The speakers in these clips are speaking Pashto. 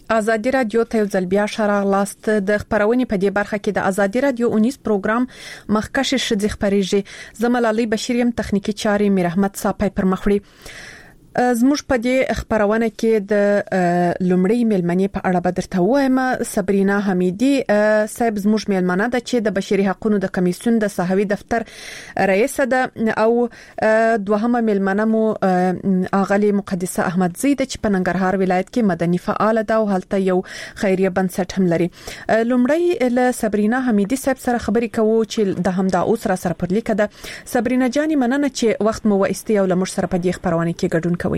ازادي رادیو ته یو ځل بیا شراغلاست د خبرونې په دې برخه کې د ازادي رادیو 19 پروګرام مخکش شذ خبريږي زملالي بشریم تخنیکی چاري میر احمد صاحب پر مخړي زموږ په دې خبرونه کې د لومړی ملمنې په اړه بدرته وایم صبرینا حمیدی صاحب زموږ ملمنه ده چې د بشري حقوقو د کمیسیون د صحوي دفتر رئیس ده او دوهمه ملمنه مو اغلی مقدسه احمد زید چې په ننګرهار ولایت کې مدني فعال ده او هلته یو خیریه بنسټ هم لري. لومړی له صبرینا حمیدی صاحب سره خبرې کوو چې د همدا اوس را سره پر لیکه ده. صبرینا جاني مننه چې وخت مو وایستي او لمر سره په دې خبرونه کې ګډون کوي.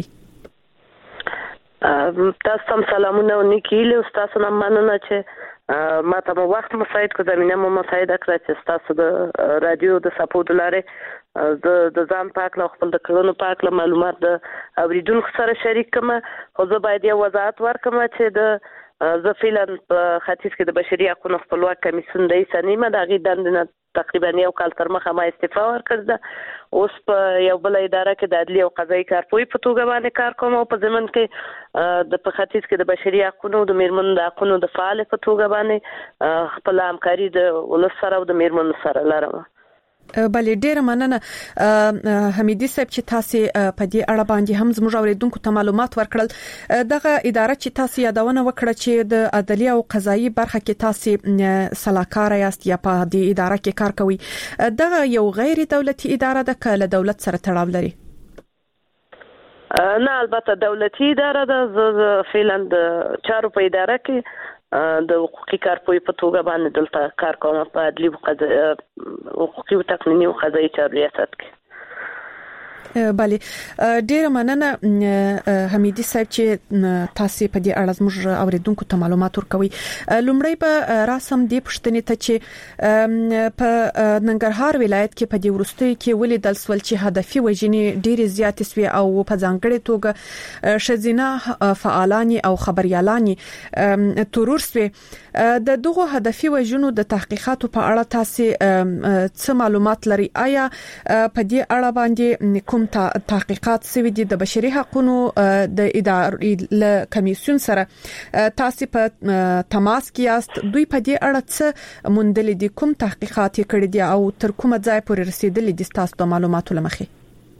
تاسو هم سلامونه ونکیله تاسو نه مننه چې ما ته وخت مساعد کو زمينه مو مساعد کړی چې تاسو د رادیو د سپورټ لاره د ځان پاک له خپل د کلونو پاک له معلومات د اوریدونکو سره شریک کړم. خو زه باید یو وضاحت ورکړم چې د زه فعلا په ختیځ کې د بشري حقوقو خپلواک کمیسیون د ایسانیمه د غي دندنه تقریبا یو کال تر مخه ما استعفا ورکړه. اوس په یو بل اداره کې د عدلیه او قضایي کارپوی په توګه باندې کار کوم او په ضمن کې د ختیځ کې د بشري حقوقو د میرمنو د حقوقو د فعال په توګه باندې خپل همکاري د ولس سره او د میرمنو سره لرم. بلې ډېر مننه حمیدی صاحب چې تاسو په دې اړه باندې هم زموږ اوریدونکو ته معلومات ورکړل. دغه اداره چې تاسو یادونه وکړه چې د عدلیه او قضایي برخه کې تاسو صلاحکار یاست یا په دې اداره کې کار کوي، دغه یو غیر دولتي اداره ده که له دولت سره تړاو لري؟ نه البته دولتي اداره ده. فعلا د چارو په اداره کې د حقوقي کارپوی په توګه باندې دلته کار کوم په عدلي او حقوقي او تقنینی او قضایي چارو ریاست کې. بله ډیر مننه حمیدی صاحب چې تاسو په دې اړه زموږ اوریدونکو ته معلومات ورکوي. لومړی به راسم دې پښتنې ته چې په ننګرهار ولایت کې په دې ورستۍ کې ولیدل سول چې هدفي وژنې ډېر زیات سوي او په ځانګړي توګه شذینه فعالان او خبريالان تورور سوي. د دغه هدفي وژنو د تحقیقاتو په اړه تاسو څه معلومات لري؟ آیا په دې اړه باندې کوم تحقیقات سوي دي د بشري حقوقو د ادارې له کمیسیون سره تاسو په تماس کې یاست؟ دوی په دې اړه څه موندل دي؟ کوم تحقیقات کړي دي او تر کومه ځای پورې رسیدلي دي تاسو د معلوماتو لمخې؟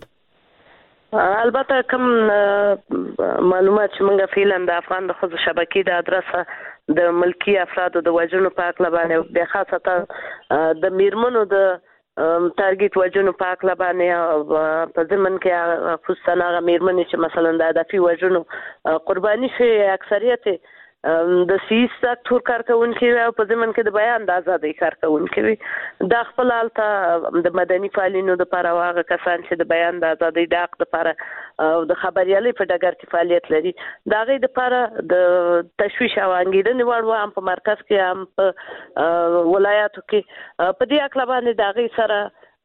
البته کوم معلومات چې موږ فعلا د افغان د خود شبکې د ادرسه د ملکی افرادو د وژنو په اړه باندې د خاصه د میرمنو د تارګټ وژنو په اړه باندې په ضمن کې خصوصا هغه میرمنې چې مثلا د هدفي وژنو قرباني شي اکثریت د سیاست سکتور کارکونکي او په ضمن کې د بیان د ازادۍ کارکونکي وي. د خپل حالت د مدني فعالینو د لپاره هغه کسان چې د بیان د ازادۍ د حق لپاره او د خبريالۍ په ډګر کې فعالیت لري دا غي د لپاره د تشویش او انګیرنې وړ هم په مرکز کې هم په ولایاتو کې په دې اړه باندې دا غي سره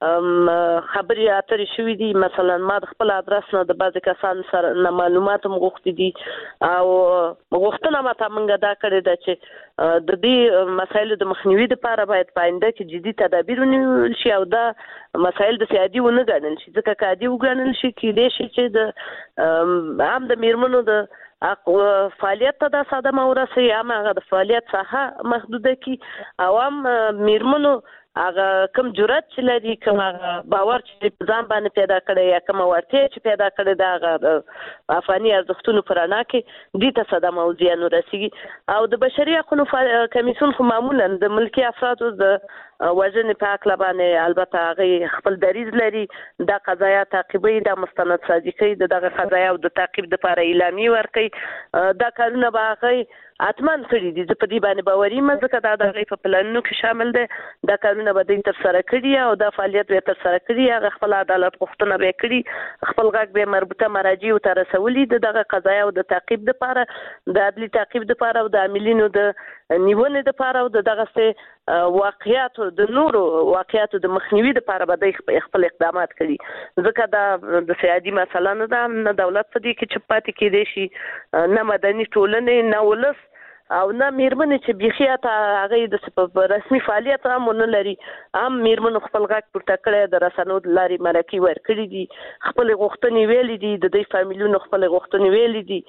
خبري اترې شوې دي. مثلا ما د خپل ادرس نه د بعض کسانو سره معلومات مغوښتي دي او مغوښتنه ما ته منګه دا کړې ده چې د دې مسایلو د مخنیوي لپاره باید پاینده کې جدي تدابیر ونیول شي او دا مسایل د سیادي ونه ګڼل شي. ځکه کادي وګڼل شي کې دې شي چې د عام د میرمنو د فعالیت ته د صدمه ورسي هم هغه د فعالیت څخه محدوده کی او هم میرمنو هغه کوم جرأت چې لري کوم هغه باور چې ځان باندې پیدا کړي یا کوم ورته چې پیدا کړي دا افغاني ارزښتونو پرانا کې دې ته صدمه او زیان ورسیږي. او د بشري حقوقو کمیسیون خو معمولا د ملکی افرادو د وژنې په اړه باندې البته هغه خپل دریز لري د قضایا تعقیبي د مستند سازي کوي دغه قضایا او د تعقیب لپاره اعلامیه ورکړي. دا کارونه به هغه اتمن کړی دي په دې باندې باوري مزه دا د غي په پلانونو کې شامل دي. دا کارونه به د تر سره کړی او د فعالیت به تر سره کړی هغه خپل عدالت غوښتنه به کړی خپل غږ به مربوطه مراجع او تر رسولي دغه قضایا او د تعقیب لپاره د عدلي تعقیب لپاره او د عاملینو د نیونې لپاره او دغه واقعیات د نورو واقعیات د مخنیوي لپاره به د خپل اقدامات کړي. ځکه دا د سیادي مسله نه ده، نه دولت په دې کې چپاتې کېدې شي، نه مدني ټولنې، نه ولس او نه میرمنې چې بيخیاته هغه د رسمي فعالیت هم نه لري. هم میرمنو خپل غږ پورته کړی د رسنیو لارې مرکې ورکړي دي، خپل غوښتنې ویلې دي، د دې فامیلونو خپل غوښتنې ویلې دي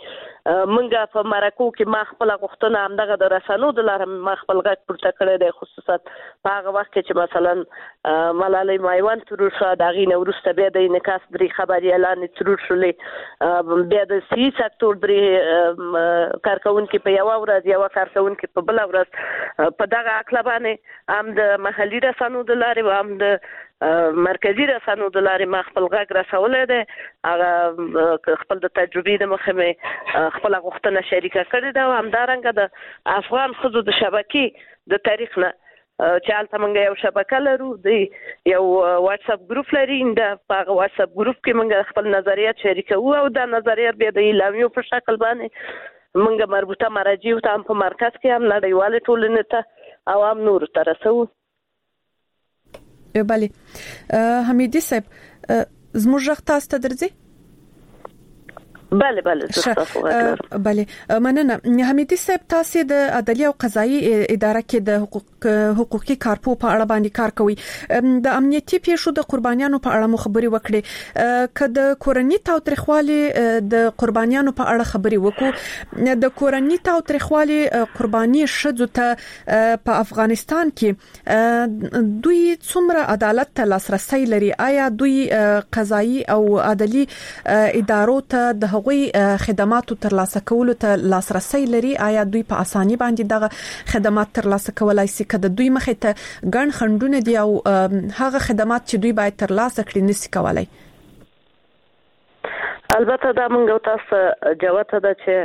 منګه په مرکو کې ما خپل غوښتنه همدغه د رسنو د لارې ما خپل غږ پورته کړی دی، خصوصا په هغه وخت کې چې مثلا ملالۍ مایوان ترور شو، د هغې نه وروسته بیا د انعکاس 3 خبري اعلان ترور شولې، بیا د صحي سکتور 3 کارکونکي په یو ورځ، یو کارکونکي په بل ورځ. په دغه عقله باندې هم د محلي رسنو د لارې او هم د مرکزی رسنو د لارې ما خپل غږ رسولی دی. هغه خپل د تجربې د مخې مې خپل غوښتنه شریکه کړې ده او همدارنګه د افغان ښځو د شبکې د تاریخ نه چې هلته موږ یو شبکه لرو، د یو واتساپ ګروپ لري، په هغه واتساپ ګروپ کې موږ خپل نظریات شریکوو او دا نظریات بیا د اعلامیو په شکل باندې موږ مربوطه مراجعو ته هم په مرکز کې هم نړیوالې ټولنې ته او هم نورو ته رسوو. بله حمیدي صاحب زموږ غږ تاسو ته درځي؟ بله بله مننه. حمیدي صاحب تاسو د عدالت او قضایي اداره کې د حقوقي کارپو په اړه باندې کار کوي. د امنیتي پیښو د قربانیانو په اړه مو خبري وکړي. که د کورنۍ تاوتریخوالي د قربانیانو په اړه خبري وکړو، د کورنۍ تاوتریخوالي قرباني شذو ته په افغانستان کې دوی څومره عدالت ته لاسرسي لري؟ آیا دوی قضایي او عدالي ادارو ته د هغوی خدماتو ترلاسه کولو ته لاسرسي لري؟ آیا دوی په اساني باندې دغه خدمات ترلاسه کولای شي؟ که د دوی مخې ته ګڼ خنډونه دي او هغه خدمات چې دوی باید ترلاسه کړي نشي کولای؟ البته دا موږ تاسو جواب ده چې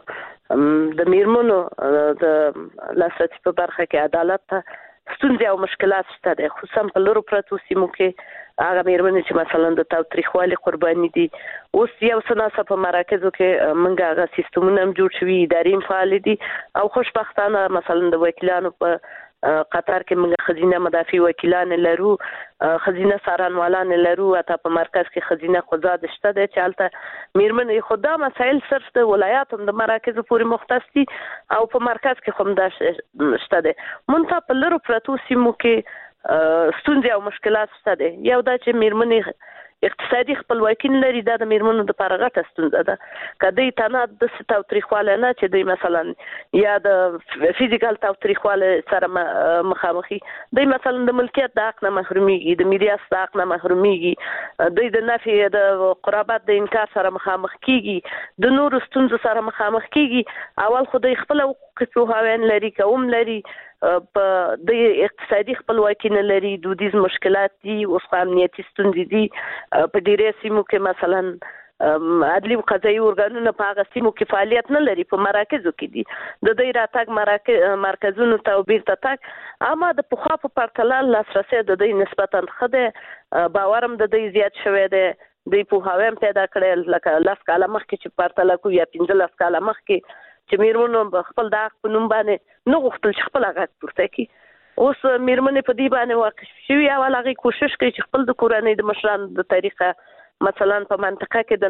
د میرمنو د لاسرسي په برخه کې عدالت ته ستونزې او مشکلات شته دي، خصوصا په لورو پرتو سیمو کې. هغه میرمنې چې مثلا د تاوتریخوالي قرباني دي، اوس یو څه ناڅه په مراکزو کې موږ هغه سیستمونه هم جوړ شوي، ادارې هم فعالې دي او خوشبختانه مثلا د وکیلانو په قطر کې موږ خزینه مدافع وکیلان لرو، خزینه څارنوالان لرو، حتی په مرکز کې خزینه قضات شته دي چې هلته میرمنې خدا مسایل صرف د ولایاتو د مراکزو پورې مختص دي او په مرکز کې هم دا شته دي. منتها په لرو پرتو سیمو کې ستونزې او مشکلات شته دي. یو دا چې میرمنې اقتصادي خپلواکي لري، دا د میرمنو د لپاره غټه ستونزه ده. که دوی تنها د تاوتریخوالي نه چې دوی مثلا یا د فزیکل تاوتریخوالي سره مخامخي، دوی مثلا د ملکیت د حق نه محرومیږي، د میراث د حق نه محرومیږي، دوی د نفي د قرابت د انکار سره مخامخ کیږي، د نورو ستونزو سره مخامخ کیږي. اول خو دوی خپل حقوقي پوهاوی لري، کوم لري، په د اقتصادي خپلواکي نه لري، دودیز مشکلات دي، اوس امنیتي ستونزې دي. په ډیری سیمو کې مثلا عدلي او قضایي ارګانونه په هغه سیمو کې فعالیت نه لري، په مراکزو کې دي. د دوی راتګ مرکزونو ته او بیرته تګ اما د پخوا په پرتله لاسرسي د دوی نسبتا ښه دی، باورم د دوی زیات شوی دی، دوی پوهاوی هم پیدا کړی. لکه 10 کاله مخکې چې پرتله کوو یا 15 کاله مخکې چې میرمنو خپل د حق په نوم باندې نه غوښتل چې خپل غږ پورته کړي. اوس میرمنې په دې باندې واقف شوي او هغه کوشش کوي چې خپل د کورنۍ د مشرانو د طریقه، مثلا په منطقه کې د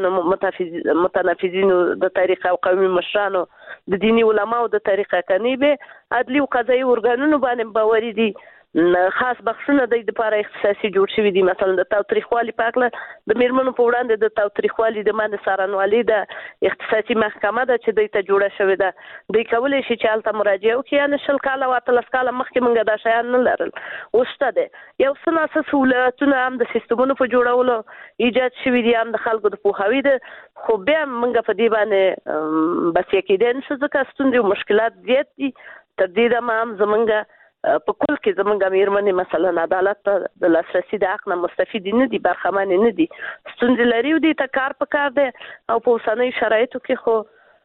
متنفذینو د طریقه او قومي مشرانو د دینی علماو د طریقه کني به عدلي او قضایي ارګانونو باندې باوري دي. خاص بخښونه د لپاره اختصاصي جوړ شوی دي. مثلا د تاوتریخوالي په اړه د میرمنو په وړاندې د تاوتریخوالي د باندې څارنوالي د اختصاصي محکمه ده چې د ته جوړه شوې ده. دوی کولای شي چې هلته مراجعه وکړي. یعنې 20 کاله او 13 کاله مخکې موږ دا شیان نه لرل، اوس شته دی. یو څه ناڅه سهولتونه هم د سیستمونو په جوړولو ایجاد شوي دي، هم د خلکو د پوهاوي ده، خو بیا موږ په دې باندې بسیا کېدای نشو ځکه ستونزې او مشکلات زیات دي. تر دې دمه هم زموږ په کل کې زمونږ میرمنې مثلا عدالت ته د لاسرسي د حق نه مستفید نه دي، برخمن نه دي، ستونزې لري او دې ته کار پکار دی. او په اوسنۍ شرایطو کې خو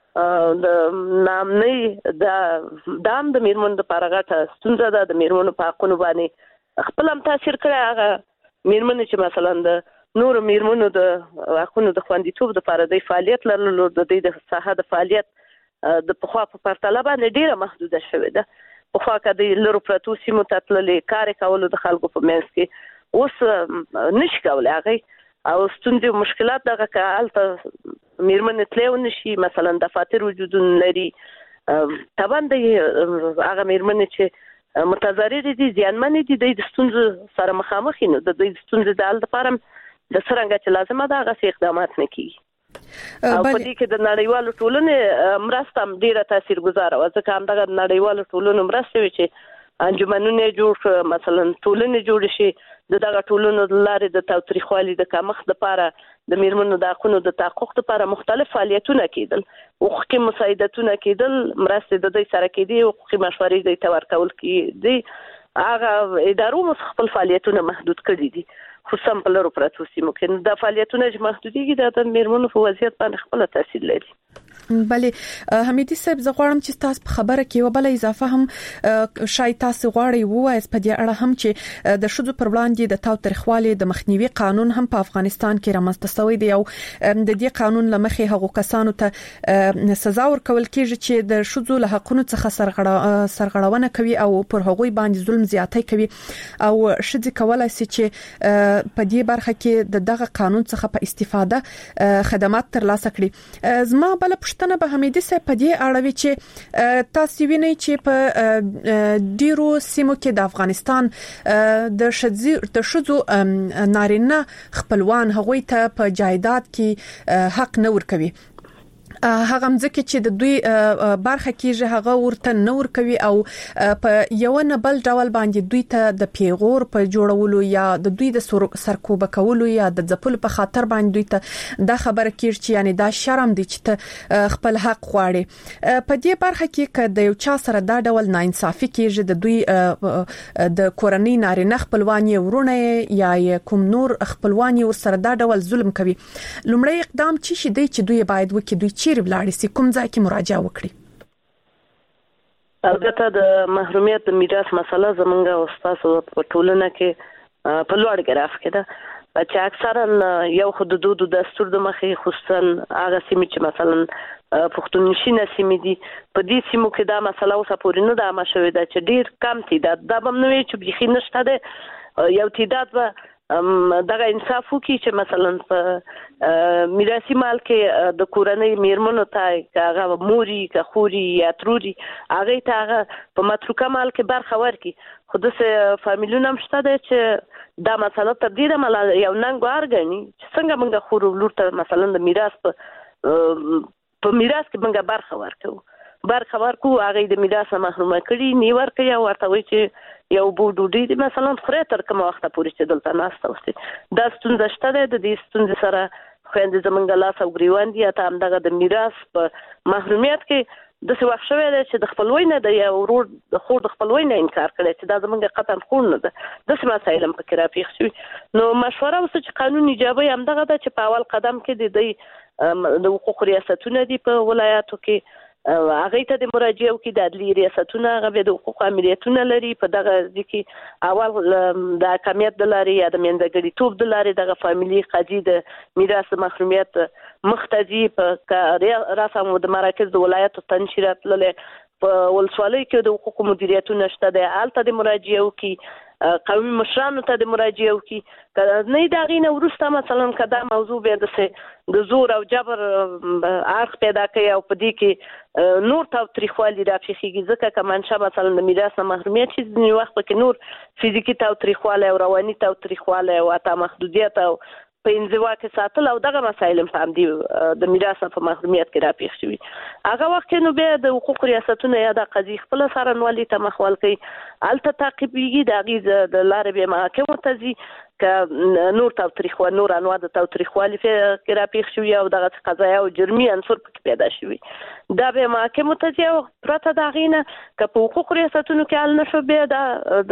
د نامنۍ دام د میرمنو لپاره غټه ستونزه ده. د میرمنو په حقونو باندې خپل هم تاثیر کړی. هغه میرمنې چې مثلا د نورو میرمنو د حقونو د خوندیتوب لپاره د فعالیت لرلو، د دې د ساحه د فعالیت د پخوا په پرتله باندې ډیره محدوده شوې ده. پخوا که د لرو پرتو سیمو ته تللې کار کولو د خلکو په منځ کې، اوس نشي کولی هغې او ستونزې او مشکلات دغه که هلته میرمنې تلی ونشي، مثلا دفاتر وجودونه لري، طبعا د هغه میرمنې چې متضررې دي، زیانمنې دي، دوی د ستونزو سره مخامخ نو د دوی د ستونزې د حل لپاره د څرنګه چې لازمه ده هغسې اقدامات نه کېږي. او په دې کې د نړیوالو ټولنې مرسته ډیره تاثیرګذاره و ځکه همدغه نړیوالو ټولنو مرسته وی چې انجمنونه جوړ مثلا ټولنې جوړ شي دغه ټولنو د لارې د تاوتریخوالي د کمښت لپاره د میرمنو د حقوقو د تحقق لپاره مختلف فعالیتونه کیدل حقوقي مساعدتونه کیدل مرسته د دې سره کیدي حقوقي مشورې د تورکول کیدي هغه ادارو خپل فعالیتونه محدود کړي دي خصوصا په لرو پراتو سیمو کې د فعالیتونو چې محدودیږي د میرمنو په وضعیت باندې خپل تاثیر لري. بلې حمیدي صاحب زه غواړم چې تاسو په خبره کې وبله اضافه هم شاید تاسو غواړئ وایي په دې اړه هم چې د شذو پر وړاندې د تاوتریخوالي د مخنیوي قانون هم په افغانستان کې رامنځته شوی دی او د دې قانون لمخې هغو کسانو ته سزا ورکول کیږي چې د شذو له حقونو څخه سرغړونه کوي او پر هغوی باندې ظلم زیاتی کوي او شذې کولای شي چې په دې برخه کې دغه قانون څخه په استفاده خدمات ترلاسه کړي. زما بل پښتنه به حمیدي صاحب په دې اړه چې تاسو وینئ چې په ډیرو سیمو کې د افغانستان د شذو نارینه خپلوان هغوی ته په جایداد کې حق نه ورکوي هغه مځکه چې د دوی برخه کېږي هغه ورته نور کوي او په یو نه بل ډول باندې دوی ته د پیغور په جوړولو یا د دوی د سرکوب کولو یا د ځپلو په خاطر باندې دوی ته دا خبره کېږي چې یعنی دا شرم دی چې ته خپل حق غواړي. په دې برخه کې که د یو چا سره دا ډول ناانصافي کېږي د دوی د کورنۍ نارینه خپلوان ورونه یا کوم نور خپلوان ور سره دا ډول ظلم کوي لومړی اقدام چی شي دی چې دوی باید وکړي دوی چیرې ولاړ سي کوم ځای کې مراجعه وکړي؟ البته د محرومیت د میراث مسله زمونږ او تاسو په ټولنه کې په لوړ ګراف کې ده چې اکثرا یو حدود د دستور د مخې خصوصا هغه سیمې چې مثلا پښتونشي سیمې دي په دې سیمو کې دا مسله اوسه پورې نه ده عامه شوې ده چې ډیر کم تعداد دا به نوې چې بيخي نشته ده یو تعداد به دغه انصاف وکړي چې مثلا په میراثي مال کې د کورنۍ میرمنو ته هغه موري که خوري یا تروري هغه ته هغه په متروکه مال کې برخه ورکړي خو د فامیلونو هم شته ده چې دا مسله تر دې دمه یو ننګ ورګني چې څنګه موږ خور ولور ته مثلا د میراث په میراث کې موږ برخه ورکو هغه د میراث محرومه کړي نی ورکړي او ورته وایي چې یو بوډوډي دی مثلا خوري تر کوم وخت پورې چې دلته ناشته وستي دا ستونزه شته ده د دې ستونزې سره خويندې زمونږ لاس او ګریوان دي ته هم دغه د میراث په محرومیت کې د څه وخت شوی دی چې د خپلوۍ نه د یو ورور د خور د خپلوۍ نه انکار کړي چې دا زمونږ قطعا خور نه ده د څه مسایل هم پکې راپیښ شوي نو مشوره اوس چې قانون ایجابي هم دغه ده چې په اول قدم کې د حقوق ریاستونه دي په ولایاتو کې هغه ته د مراجعه او کې د عدلي ریاستونه هغه د حقوق امنیتونه لري په دغه ځکه اول د حکمیت د لاري یا د منځګړي توپ د لاري دغه فاميلي قاضي د میراث محرومیت مختزي په رسم د مراکز د ولایت تنشیرات لله په ولسوالۍ کې د حقوق مدیریتونه شته د الته د مراجعه او کې قومي مشرانو ته د مراجعه وکي نه دا غینه ورسته مثلا کدا موضوع به د زور او جبر عرض پیدا کوي او په دې کې نور تاوتریخوالي راپېښیږي ځکه کمان شابه مثلا د میراث محرومیت چې د وخت کې نور فزیکی تاوتریخوالي او رواني تاوتریخوالي او اته محدودیت او په انزوا کې ساتل او دغه مسایل هم دي د میراث په محرومیت کې راپېښ شوي هغه وخت کې نو به د حقوق ریاستونه یا د قضیه خپل سرنوالي ته مخول کوي الته تعقیبېږي د غیز د لارې به محاکمو ته ځي ک نور تاوتریخوالي نور انواع د تاوتریخوالي کې راپېښ شوي او دغه قضایا او جرمي عنصر پکې پیدا شوي دا به محاکمو ته ځي او پرته د غینه ک په حقوق ریاستونو کې حل نشو به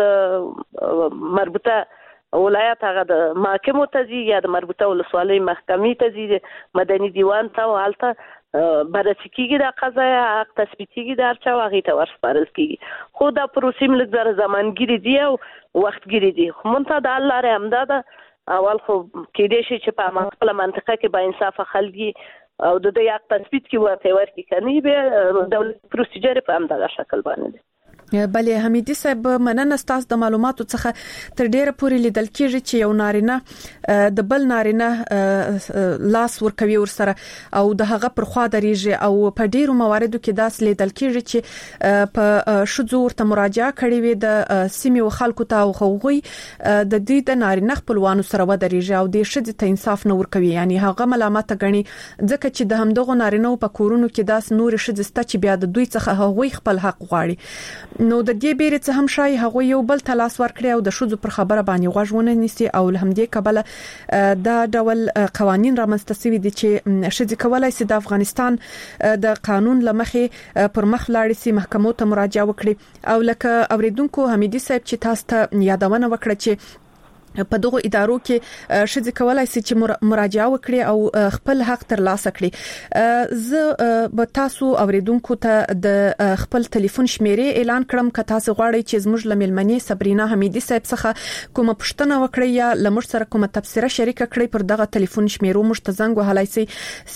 د مربوطه ولایت هغه د محاکمو ته ځي یا د مربوطه ولسوالۍ محکمې ته ځي مدني دیوان ته او هلته بررسي کېږي د قضایا حق تثبیت کېږي د هر چا هغې ته ورسپارل کېږي خو دا پروسې لږ زره زمانګیري دي او وختګیري دي خو منتها د حل لارې همدا ده اول خو کېدای شي چې په خپله منطقه کې باانصافه خلک او د دوی حق تثبیت کې ورته ورکړي که نه به دولتي پروسیجر په همدغه شکل باندې دی بلې حمیدي صاحب مننه ستاسو د معلوماتو څخه تر ډیره پورې لیدل کیږي چې یو نارینه د بل نارینه لاس ورکوي ورسره او د هغه پر خوا دريږي او په ډیرو مواردو کې داس لیدل کیږي چې په شذو ورته مراجعه کړې وي د سیمې او خلکو ته او خوغوي د دې د نارینه خپلوانو سره ودرېږي او د شذ ته انصاف نه ورکوي یعنی هغه ملامت غني ځکه چې د همدغه نارینه په کورونو کې داس نور شذ ست چې بیا د دوی څخه هغوی خپل حق غواړي نو د دې بیره څه هم شای هغه یو بل تلاس ورکړي او د شذو پر خبره باندې غوښونه نيسي او لهمدې کبله دا ډول قوانين رامنځته شوي دي چې شذ کولای شي د افغانستان د قانون لمخې پر مخ لاړ شي محکمو ته مراجعه وکړي او لکه اوریدونکو حمیدي صاحب چې تاسو ته یادونه وکړه چې په دغه ادارو کې شذ کولای شي چې مراجعه وکړي او خپل حق ترلاسه کړي زه به تاسو اوریدونکو ته د خپل ټلیفون شمیرې اعلان کړم که تاسو غواړئ چې زموږ لملمنې صبرینا حمیدي صاحب څخه کومه پوښتنه وکړئ یا لمر سره کومه تبصره شریک کړئ پر دغه ټلیفون شمیرو مشت زنګ وهلای شي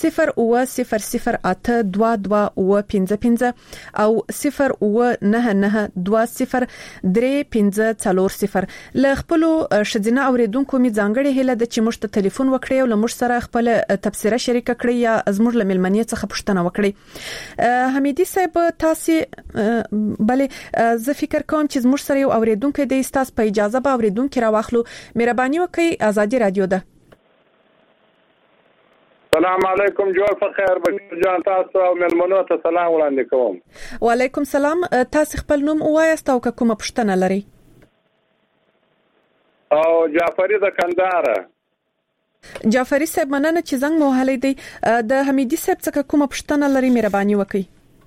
020022255 او 099203540 ل خپل نه اوریدونکو می ځانګړي هله د چې مشت ټلیفون وکړي او لمر سره خپل تبصره شریک کړي یا زموږ لملمنې څخه پوښتنه وکړي حمیدي صاحب تاسو بلې زه فکر کوم چې زموږ سره یو اوریدونکو د استاس په اجازه به اوریدونکو راوخلو مهرباني وکړئ ازادي رادیو ده السلام علیکم جوړ په خیر بشیر جان تاسو او ملمنو ته سلام وړاندې کوم وعلیکم سلام تاسو خپل نوم وایاست او کومه پوښتنه لرئ او جعفری د کندهار جعفری صاحب مننه چې زنګ مو هلي دی د حمیدي صاحب څخه کومه پوښتنه لري مهرباني وکړئ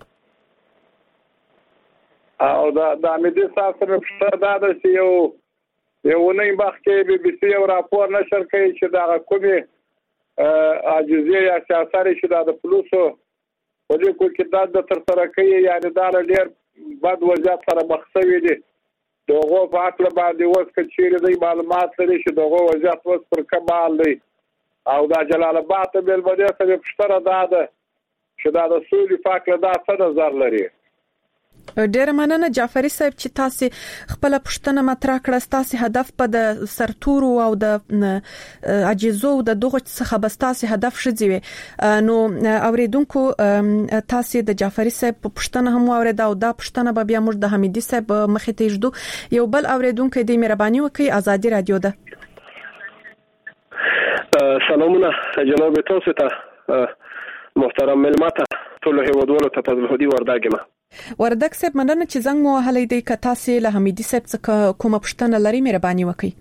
او د حمیدي صاحب سره پوښتنه دا ده چې یو نه مخ کې بي بي سي راپور نشر کوي چې دا کومي عاجزي یا سیاست شي د پولیسو په دې کې د تر سره کوي یعنی دا ډېر بد وضعیت سره مخ شوی دي دغه په اړه باندې اوس کچېره د معلومات لري چې دغه وضعیت اوس پر کمال دی او دا جلال آباد ته بل بده څه پښتره ده چې دا د سولې فاکله دا څه نظر لري ډېر مننه جعفری صاحب چې تاسو خپل پښتنه مطرح کړه تاسو هدف په د سرتورو او د عجزو د دغه څخه بس تاسو هدف شځوي نو اوریدونکو تاسو د جعفری صاحب پښتنه هم اورید او دا پښتنه به بیا موږ د حمیدي صاحب مخې ته یږدو یو بل اوریدونکو د مهرباني وکړي ازادي رادیو ده سلامونه جناب تاسو ته محترم ملمته ټول هیوادوالو ته په هدي ورداګم وردک صاحب مننه چې زنګ مو هلي دی که تاسو له حمیدي صاحب څخه کومه پوښتنه لري مهرباني وکړئ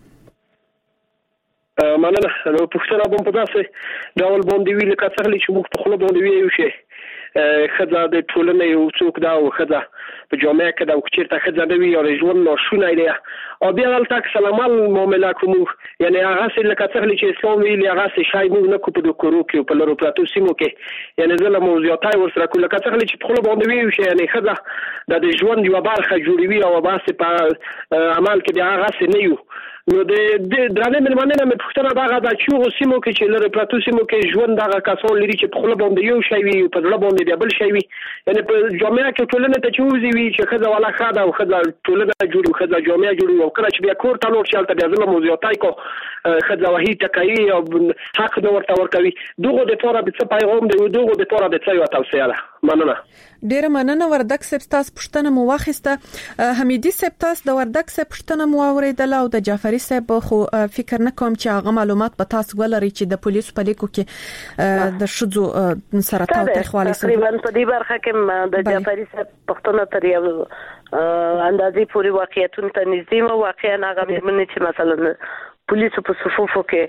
مننه نو پوښتنه به په داسې ډول باندې ویل که څنګه چې موږ په خپل باندې ویو شي خزه د ټولنې یو څوک دا او خزه په جامعه کې دا وکړه خزه د وی او ژوند نو شونه دی او بیا ولته سلام معاملې کوم یعنی هغه څه لکه څنګه چې اسلام ویلي هغه څه شای موږ نه کو په دکورو کې په لورو پراتو سیمو کې یعنی زله موضوعاتای ورسره کوله لکه څنګه چې په خپل باندې ویو شي یعنی خزه د ژوند یو برخه جوړوي او باسه په عمل کې دا هغه څه نه یو نو د درانه ملمنه مې پښتنه دا غدا چې یو سیمو کې چې لره پراتو سیمو کې ژوند دغه کسان لري چې په خپل باندې یو شی وي په ځل باندې بل شی وي یعنی په جامعه کې ټولنه ته چوزي وي چې خزه ولا خاده او خزه ټولنه جوړو خزه جامعه جوړو او کله چې بیا کور ته نور شالته بیا ځله موضوعاتای کو خزه وهي تکایي او حق نو ورته ورکوي دغه د تور به څه پیغام دی دغه د تور د څه یو توصیه ده مننه ډیر مننه وردک صاحب تاسو پښتنه مو واخیسته حمیدي صاحب تاسو د وردک صاحب پښتنه مو اوریدله او د جعفری صاحب خو فکر نه کوم چې هغه معلومات په تاسو ولري چې د پولیسو په لیکو کې د شذو سره تاوتریخوالی سره تقریبا په دې برخه کې د جعفری صاحب پښتنه تر یو اندازې پوری واقعیتونه ته نږدې مو واقعا هغه مېرمنې چې مثلا پولیسو په صفوفو کې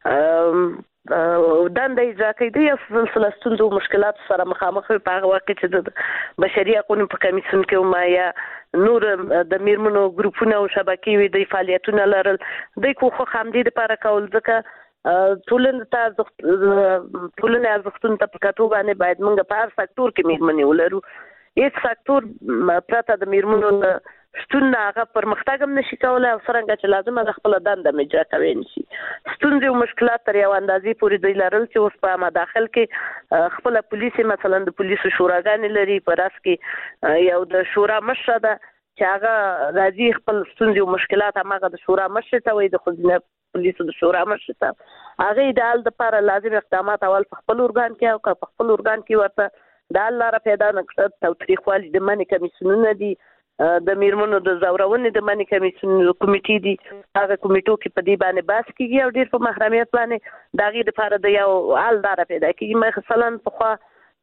دنده اجرا کوي د سلسله ستونزو مشکلات سره مخامخ په هغه وخت چې د بشري حقوقو په کمیسیون کې ما یا نور د میرمنو ګروپونه او شبکې وي د فعالیتونو لرل د خو خامدي لپاره کول ځکه ټولنه ارزښتونه په کتو باندې باید موږ په هر سکتور کې میرمنې ولرو هیڅ سکتور پرته د میرمنو شتون هغه پرمختګ هم نشي کولای او څنګه چې لازمه د خپل دنده اجرا کوي نشي ستونزې او مشکلات تر یو اندازې پورې دی لرل چې اوس په مداخل کې خپل پولیس مثلا د پولیسو شوراګان لري په راس کې یو د شورا مشره ده چې هغه راځي خپل ستونزې او مشکلات هغه د شورا مشر ته وي د خزینه پولیسو د شورا مشر ته هغه د حل لپاره لازم اقدامات اول په خپل ارګان کې او په خپل ارګان کې ورته د حل لپاره پیدا نکړه تاریخوالي د منی کمیسیونونه دي د میرمنو د زورونې د منی کمیسیون کمیټې دي هغه کمیټو کې په دې باندې بحث کیږي او ډیر په محرمیت باندې دغه لپاره د یو حل لپاره پیدا کیږي مثلا په خوا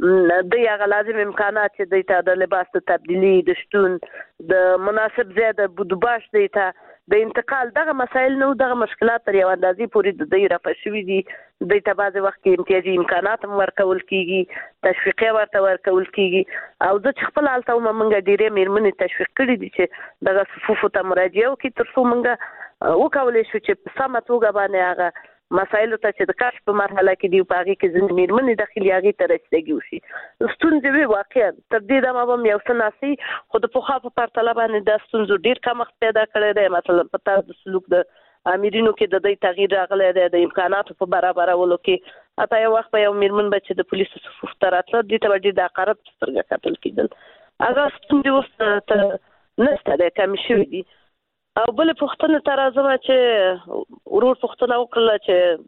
د یغه لازم امکانات چې د ته د لباس ته تبدیلی د شتون د مناسب زیاده بودباش دی ته د انتقال دغه مسایل نو دغه مشکلات تر یو اندازې پورې د دې راپښوي دي د ته بعض وخت کې امتیازي امکانات ورکول کیږي تشویقي ورته ورکول کیږي او د خپل حالت موږ ډیره میرمنې تشویق کړي دي چې دغه صفوف ته مراجعه وکړي تر څو موږ وکولای شو چې په سمه توګه باندې هغه مسایل ته چې د کشف په مرحله کې دی په هغه کې ځینې میرمنې داخلي هغه ته رسیدګي وشي ستونزې وی واقعا تر دې د ما یو څه ناسي خو د پوخا په پرتله باندې د ستونزو ډیر کم وخت پیدا کړی دی مثلا په تاسو د سلوک د امیرینو کې د دې تغییر راغلی دی د امکاناتو په برابرولو کې اته یو وخت په یو میرمن بچ د پولیسو صفوف ته راتله د ته د عقارت سترګه کتل کېدل هغه ستونزې اوس نشته د کم شوي دي او بل پښتنه تر ازمه چې ورور پښتنه وکړه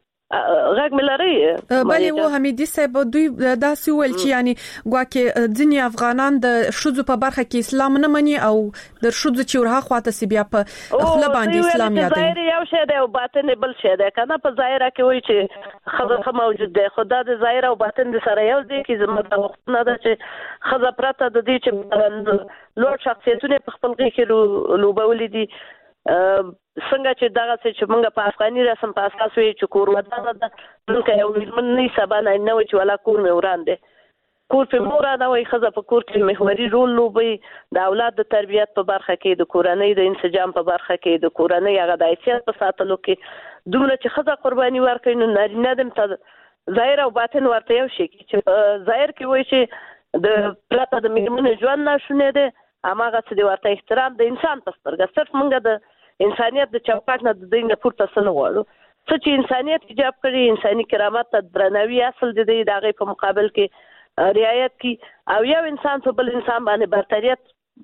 چې غږ ملاري بلې و حمیدي صاحب دوی داسې ول چې یعنی ګواکې ځینې افغانان د شذو په برخه کې اسلام نه مني او د شذو چې ورها خواته سی بیا په خپل باندې اسلام یادوي ظاهر یو شی دی او باطن بل شی دی کنه په ظاهر کې وایي چې خزه موجود دی خدا د ظاهر او باطن سره یو دی کې زموږ وختونه ده چې خزه پرته د دې چې لوړ شخصیتونه په خپل غي کې لوبولې دي څنګه چې دغه چې موږ په افغاني رسم په اساس وي چې کور ودانه ده دلته یو منني سبا نه نو چې ولا کور مې وراندې کور په مورانه وي خزه په کور کې محوري رول لوبي د اولاد د تربيت په برخه کې د کورنۍ د انسجام په برخه کې د کورنۍ هغه د حیثیت په ساتلو کې دومره چې خزه قرباني ورکړي نو نارینه دم ته ظاهر او باطن ورته یو شي چې ظاهر کې وایي چې د پراته د میرمنې ژوند ناشونه ده اماغه څه دی ورته احترام د انسان په سترګه صرف موږ د انسانيت د چوکاټ نه د دې نه پورته سن غواړو چې انسانيت ایجاب کړي انساني کرامت ته درناوی اصل د دې دغه په مقابل کې رعایت کی او یو انسان په بل انسان باندې برتریت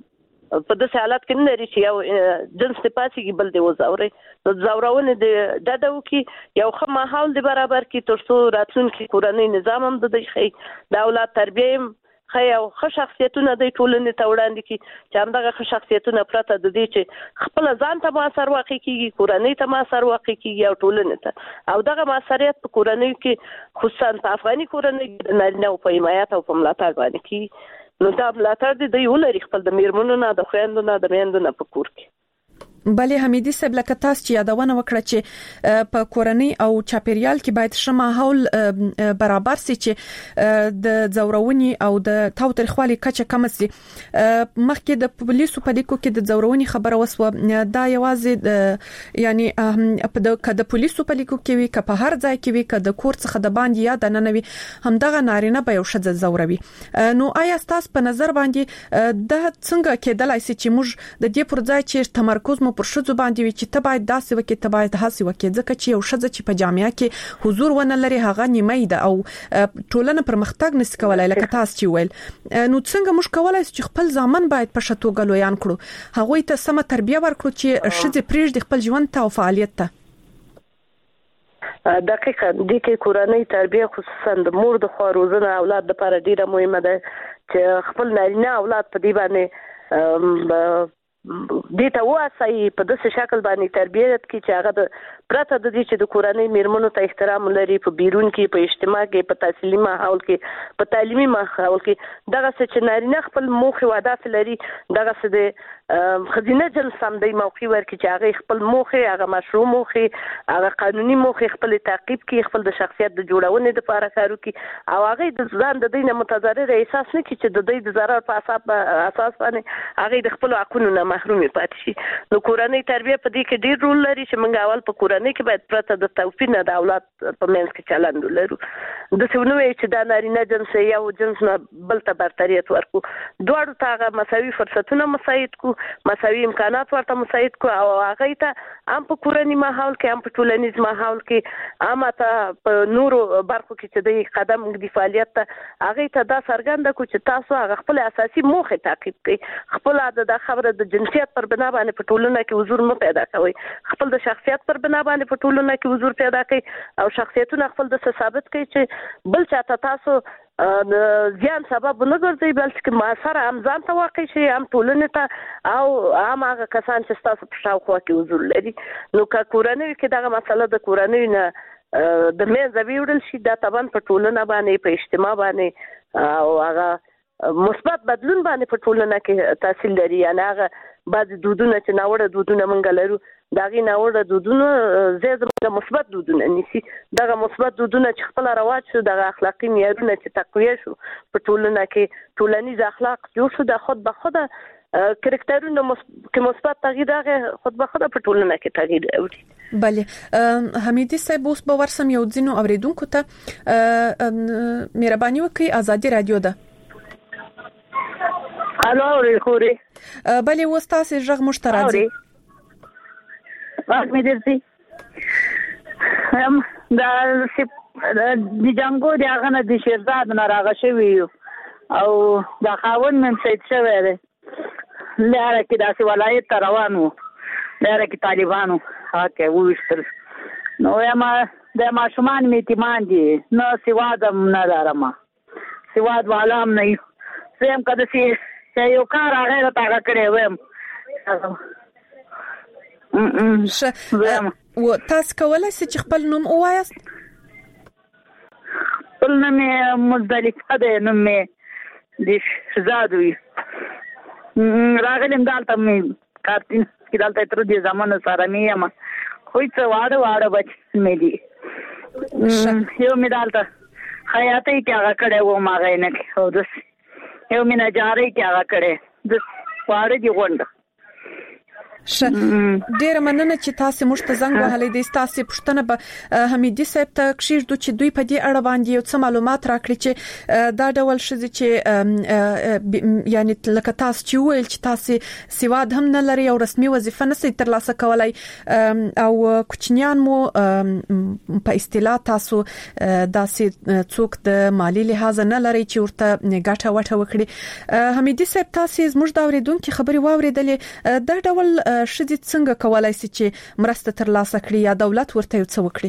په داسې حالت کې نه لري چې یو جنس ته پاتېږي بل دی وزوري نو زورونه د ددو کې یو ښه ماحول دی برابر کې تر څو راتلونکي کورنۍ نظام هم د دې د اولاد تربیه خیا او ښه شخصیتونه د ټولنې ته وړاندې کی چې همدغه ښه شخصیتونه پرته د دې چې خپل ځان ته موثر واقع کیږي کورنۍ ته موثر واقع کیږي او ټولنې ته او دغه موثریت په کورنۍ کې خصوصا په افغاني کورنۍ د نارینه او په حمایت او په ملاتړ باندې کی نو دا ملاتړ د یو لري خپل د میرمنو نه د خويندو نه د میندو نه په کور کې بلې حمیدي صاحب لکه تاسو چې یادونه وکړه چې په کورنۍ او چاپیریال کې باید ښه ماحول برابر شي چې د زورونی او د تاوتریخوالي کچه کم شي مخکې د پولیسو په لیکو کې د زورونی خبره وسوه دا یوازې یعنی د پولیسو په لیکو کې وي که په هر ځای کې وي که د کور څخه د باندې یا د ننوي همدغه نارینه به یو شذ زوروي نو آیا تاسو په نظر باندې دا څنګه کېدلای شي چې موږ د دې پر ځای چې تمرکز مو پر شذو باندې وي چې ته باید داسې وکې ته باید هاسې وکې ځکه چې یو شذ چې په جامعه کې حضور ونه لري هغه نیمه ده او ټولنه پرمختګ نس کولای لکه تاسو چې ویل نو څنګه موږ کولای چې خپل ځامن باید په شتوګه لویان کړو هغه ته سم تربیه ورکړو چې شذ پریږدي خپل ژوند ته او فعالیت ته دقیقاً د کې کورنۍ تربیه خصوصا د مور د خوا روزنه اولاد لپاره ډیره مهمه ده چې خپل نارینه اولاد په دې باندې دې ته واسي په داسې شکل باندې تربیت کی چې هغه د پرته د دې چې د کورنۍ میرمنو ته احترام لري په بیرون کې په اجتماع کې په تحصیلي ماحول کې په تعلیمي ماحول کې دغه چې نارینه خپل موخه وادات لري دغه څه د خزینه جل سم دی موقع ورکړي چې هغه خپل موخه هغه مشروع موخه هغه قانوني موخه خپل تعقیب کې خپل د شخصیت د جوړونې لپاره کارو کې او هغه د ځان د دینه متضرر احساس نه کوي چې د دې د ضرر په اساس باندې هغه د خپل حقوقو نه محروم پاتې شي نو کورنۍ تربیه په دې کې ډیر رول لري چې موږ اول په کورنۍ کې باید پرته د توفیر نه د اولاد په منځ کې چلند ولرو د څونو چې دا نارینه جنس یو جنس نه بل ته برتریت ورکو دواړو ته مساوي فرصتونه مساعد کو مساوي امکانات ورته مساعد کو او هغه ته هم په کورنۍ ماحول کې هم په ټولنیز ماحول کې هم ته په نورو برخو کې چې د قدم د فعالیت ته هغه ته دا څرګنده کو چې تاسو هغه خپل اساسي موخه تعقیب کړئ خپل د خبره د جنسیت پر بنا باندې په ټولنه کې حضور مو پیدا کوي خپل د شخصیت پر بنا باندې په ټولنه کې حضور پیدا کړئ او شخصیتونه خپل د ثابت کړئ چې بل چاته تاسو ځان سبب نه ګرځي بلکې ما سره هم ځان ته واقع شي هم ټولنه ته او هم هغه کسان چې تاسو په شاوخوا کې حضور لري نو که کورنۍ کې دغه مسله د کورنۍ نه د منځه ویوړل شي دا طبعا په ټولنه باندې په اجتماع باندې او هغه مثبت بدلون باندې په ټولنه کې تاثیر لري یعنی هغه بعض دودونه چې ناوړه دودونه مونږ لرو داغي ناوړه دودونه زیات مثبت دودونه نيسي دغه مثبت دودونه چې خپل رواج شو دغه اخلاقی معیارونه چې تقویه شو په ټولنه کې ټولنیز اخلاق جوړ شو د خود به خود کرکټرونه کې مثبت تغییر راغی خود به خود په ټولنه کې تغییر راوړي بله حمیدي صاحب اوس به ورسم یو ځینو اوریدونکو ته مهرباني وکړئ ازادي رادیو ده الو خوري بله اوس تاسو ژغ مشترک واګ مې درځي دا د جنگو د هغه نه د شیرزاد نه راغ شوی او دا خاون من سید شوی دی لاره کې داسې ولایت ته روان وو لاره کې طالبانو هکه وویشتل نو ما د ماشومان مې تیمان دي نو سواد هم نه لرم سواد والا هم نه سیم کده چې یو کار هغه ته کړی ویم و تاسو کولای شئ چې خپل نوم ووایاست خپل نوم مزدلفه ده نوم مې د شهزاد وي راغلم دالته مې کارتین کې دالته تر دې زمانه سره مې یم خو څه واړه بچ مې دي یو مې دالته حیاتي کې هغه کړه و ما غینه او دس یو مې نجاري کې هغه کړه د واړه دی غونډه ډیر مننه چې تاسو موږ ته زنګ وهلې د تاسو پښتنه به حمیدي صاحب ته کښیږدو چې دوی په دې اړه باندې یو څه معلومات راکړي چې دا ډول شذ چې یعنی لکه تاسو چې ویل چې تاسو سواد هم نه لري او رسمي وظیفه نه سي ترلاسه کولای او کوچنیان مو په اصطلاح تاسو داسې څوک د مالی لحاظ نه لري چې ورته ګټه وټه وکړي حمیدي صاحب تاسو زموږ د اوریدونکو خبري واوریدلې دا ډول شدید څنګه کولای شي چې مرسته ترلاسه کړي یا دولت ورته یو څه وکړي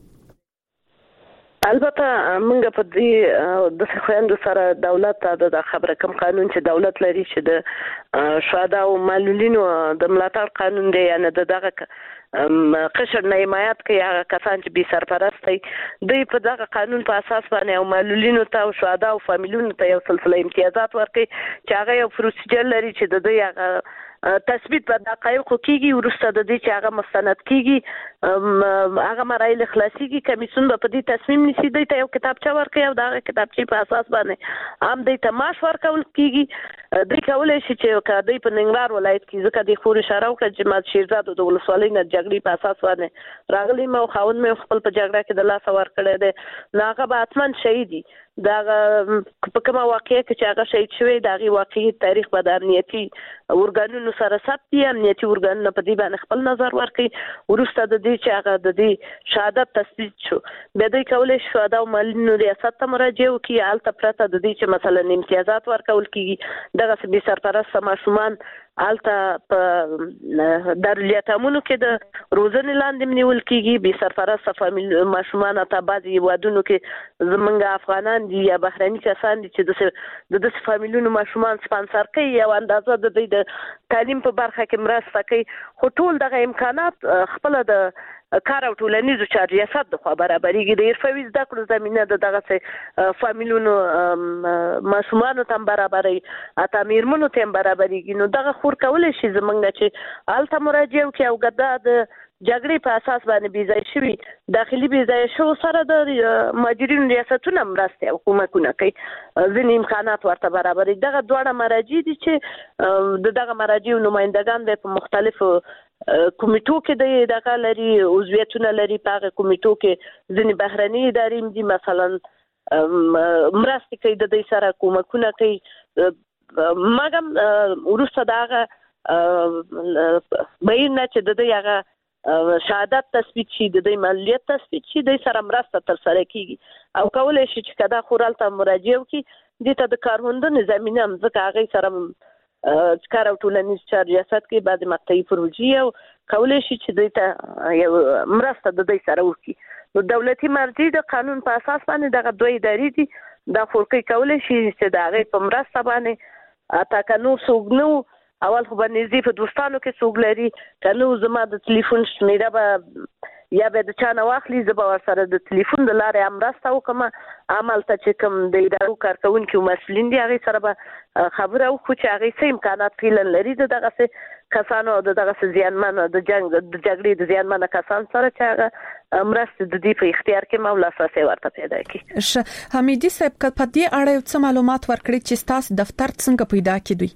البته موږ په دې د خويندو سره دولت د خبره کم قانون چې دولت لري چې د شهدا او معلولینو د ملاتړ قانون دی یعنی دغه قشر نه حمایت کوي هغه کسان چې بي سرپرستی دوی په دغه قانون په اساس باندې او معلولینو ته او شهدا او فامیلونو ته یو سلسله امتیازات ورکړي چې هغه یو پروسیجر لري چې د دوی هغه تثبیت په دقایقو کېږي ورسته د دې چې هغه مستند کېږي هغه مراحل خلاصيږي کمیسیون په دې تصمیم نیسي دوی ته یو کتابچه ورکړي او دا کتابچه په اساس باندې هم دوی ته معاش ورکول کېږي دوی کولای شي چې دوی په ننګرهار ولایت کې ځکه د خور اشاره وکړه چې ما شیرزاد د ولسوالۍ نه جګړې په اساس باندې راغلي مو خاون مې خپل په جګړه کې د لاس ورکړی دی ناغه به اتمن شهیدي دا په کومه واقعي چې هغه شهید شوی دا غي واقعي تاریخ به د امنیتي ورګانونو سره ثبت دي امنیتي ورګانونه په دې باندې خپل نظر ورکړي ورسته د دې چې هغه د دې شهادت تثبیت شو به دوی کولای شي دا معلوماتو ریاست ته مراجعه وکړي الته پرته د دې چې مثلا امتیازات ورکول کیږي دغه سبي سرپرست ماشومان الته په داراليتامونو کې د روزنې لاندې منول کیږي به سرپرست فامیل ماشومان ته بعضي وادونو کې زمونږ افغانان دي یا بهراني کسان دي چې د فامیلونو ماشومان سپانسر کوي او اندازه د دې د تعلیم په برخه کې مرسته کوي خو ټول دغه امکانات خپل د کار او ټولنیزو چارو ریاست د خو برابرېږي د حرفوي زده کړو زمينه د دغه فامیلونو ماشومانو ته برابرې اته میرمنو ته برابرېږي نو دغه خور کولای شي زمونږ چې الته مراجعه وکړي او ګدا د جګړې په اساس باندې بيځای شوی داخلي بيځای شو سره د ماجرین ریاستونو مرسته او حکومتونه کوي ځینې امکانات ورته برابرې دغه دواړه مراجع دي چې دغه مراجع نمائندگان په مختلفو کمیټو کې دغه لري عضویتونه لري په هغه کمیټو کې ځینې بهرني ادارې دي مثلا مرسته کوي د دې سره کومکونه کوي مګم ورسته دغه بینه چې د دې هغه شهادت تثبیت شي د دې مالیت تثبیت شي د سره مرسته تر سره کیږي او کولای شي چې کدا خورالته مراجعه وکړي د ته د کارموندنې زمينه هم ځکه هغه سره کار او ټولنیز چارج ریاست کې بعد مقطعي پروژې او کولای شي چې د ته یو مرسته د دې سره وکړي نو دولتي مرجع د قانون په اساس باندې دغه دوه ادارې دي دا فورقي کولای شي چې د هغه په مرسته باندې اته کنو سوګنو اول خو باندې زی په دوستانو کې څوک لري کنو زما د ټلیفون شمیره به یا به د چانه واخلي زبا سره د ټلیفون د لارې امرسته وکم عمل ته چې کوم د ادارو کارکونکو مسؤلین دي هغه سره به خبره وکړو چې هغه سه امکانات فعلا لري دغه څه کسانو دغه څه زیانمن د جګړې د زیانمن کسان سره چې هغه امرسته د دې په اختیار کې مولا اساسي ورته پیدا کی حمیدي صاحب په دې اړه څه معلومات ورکړي چې تاسو دفتر څنګه پیدا کړئ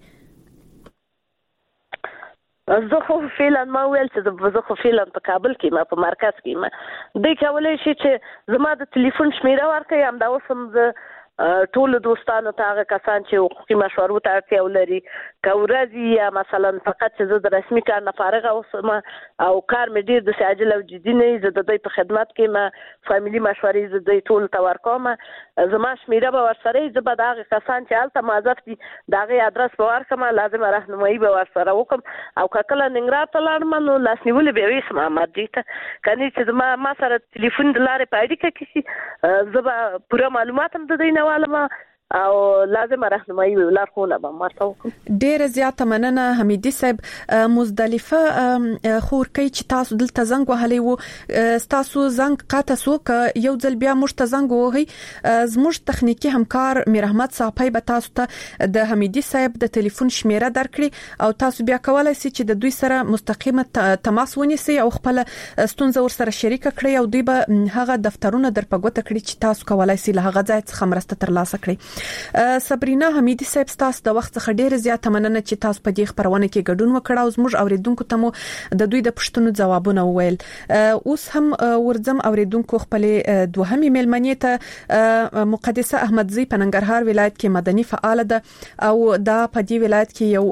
زه خو فعلا ما ویل چې زه خو فعلا په کابل کې ما په مرکز کې ما د کولای شي چې زما د ټلیفون شمیره ورکړي هم دا اوسم زه ټول دوستانو ته هغه کسان چې حقوقي مشورو ته اړتیا ولري کورازي یا مثلا فقط چې زه د رسمي کار نه فارغ اوسم او کار مې ډیر د ساجل او جدي نه زه د دوی په خدمت کې ما فاميلي مشورې زه د ټول ته ورکوم زما شمیره به ورسره زه به دغه کسان چې الته معذف دي دغه ادرس به ورکم لازم راهنمایي به ورسره وکم او کله ننګرهار ته لاړم نو لاسنیول به وې سم امر دي ته کني چې ما سره ټلیفون د لارې په اړیکه کې شي زه به پوره معلومات هم د دې نه والما او لازم راهنمایي ولارښوونه به مرته وکړم ډېر زیات مننه حمیدي صاحب مزدلفه خورکۍ چې تاسو دلته زنګ وهلی وو تاسو زنګ قاطع سوک یو ځل بیا موږ ته زنګ وهی زموږ تخنیکی همکار میر احمد صاحب به تاسو ته د حمیدي صاحب د ټلیفون شمیره درکړي او تاسو بیا کولای شئ چې د دوی سره مستقیمه تماس ونیسئ او خپل ستونزه ورسره شریک کړئ او دوی به هغه دفترونه درپګوت کړي چې تاسو کولای شئ له هغه ځای څخه مرسته ترلاسه کړئ صبرینا حمیدي صاحب تاسو د وخت څخه ډیر زیات مننه چې تاسو په دې خبرونه کې ګډون وکړ او زموږ اوریدونکو ته مو د دوی د پښتنو ځوابونه وویل اوس هم ورځم اوریدونکو خپل دوهمې ملمنې ته مقدسه احمدزی په ننګرهار ولایت کې مدني فعال ده او دا په دې ولایت کې یو